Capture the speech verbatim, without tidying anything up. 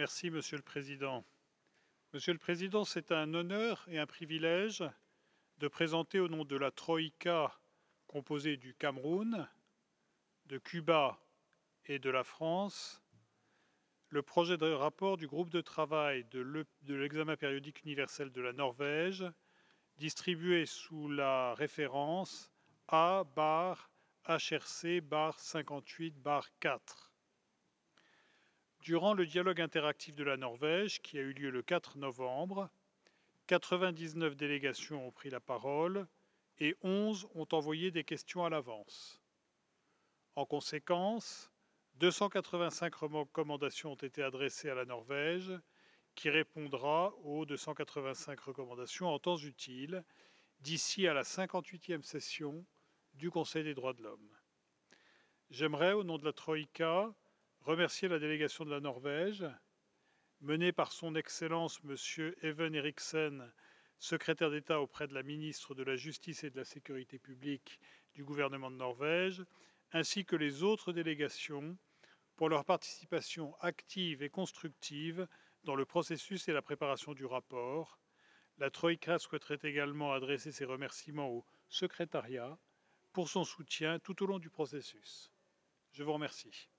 Merci, Monsieur le Président. Monsieur le Président, c'est un honneur et un privilège de présenter au nom de la Troïka composée du Cameroun, de Cuba et de la France, le projet de rapport du groupe de travail de l'examen périodique universel de la Norvège, distribué sous la référence A H R C cinquante-huit quatre. Durant le dialogue interactif de la Norvège, qui a eu lieu le quatre novembre, quatre-vingt-dix-neuf délégations ont pris la parole et onze ont envoyé des questions à l'avance. En conséquence, deux cent quatre-vingt-cinq recommandations ont été adressées à la Norvège, qui répondra aux deux cent quatre-vingt-cinq recommandations en temps utile d'ici à la cinquante-huitième session du Conseil des droits de l'homme. J'aimerais, au nom de la Troïka, remercier la délégation de la Norvège, menée par son Excellence M. Even Eriksen, secrétaire d'État auprès de la ministre de la Justice et de la Sécurité publique du gouvernement de Norvège, ainsi que les autres délégations, pour leur participation active et constructive dans le processus et la préparation du rapport. La Troïka souhaiterait également adresser ses remerciements au secrétariat pour son soutien tout au long du processus. Je vous remercie.